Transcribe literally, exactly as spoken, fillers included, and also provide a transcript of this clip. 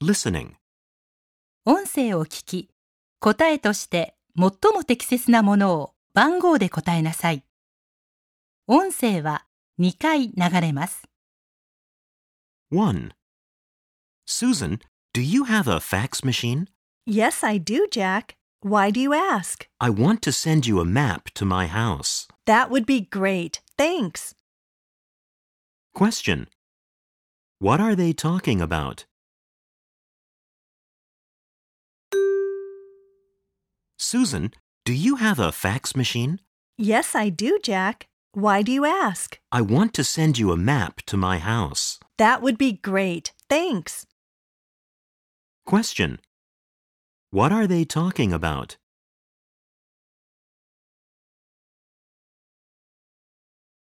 Listening. 音声を聞き、答えとして最も適切なものを番号で答えなさい。音声はにかい流れます。 one. Susan, do you have a fax machine? Yes, I do, Jack. Why do you ask? I want to send you a map to my house. That would be great. Thanks. Question. What are they talking about? Susan, do you have a fax machine? Yes, I do, Jack. Why do you ask? I want to send you a map to my house. That would be great. Thanks. Question. What are they talking about?